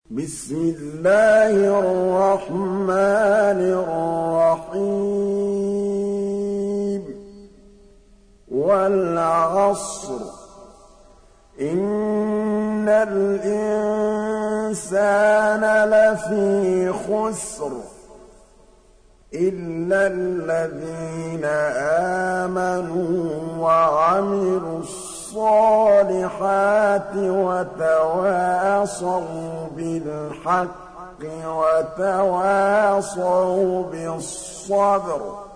بسم الله الرحمن الرحيم والعصر إن الإنسان لفي خسر إلا الذين آمنوا وعملوا الصالحات وتواصوا بالحق وتواصوا بالصبر